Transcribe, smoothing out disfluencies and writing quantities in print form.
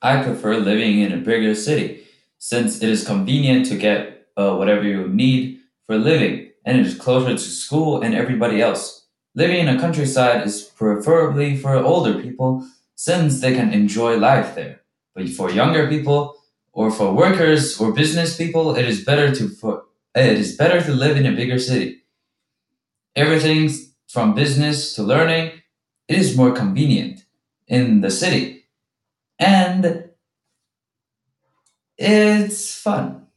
I prefer living in a bigger city since it is convenient to get whatever you need for living and it is closer to school and everybody else. Living in a countryside is preferably for older people since they can enjoy life there. But for younger people or for workers or business people, it is better to live in a bigger city. Everything from business to learning, it is more convenient in the city. And it's fun.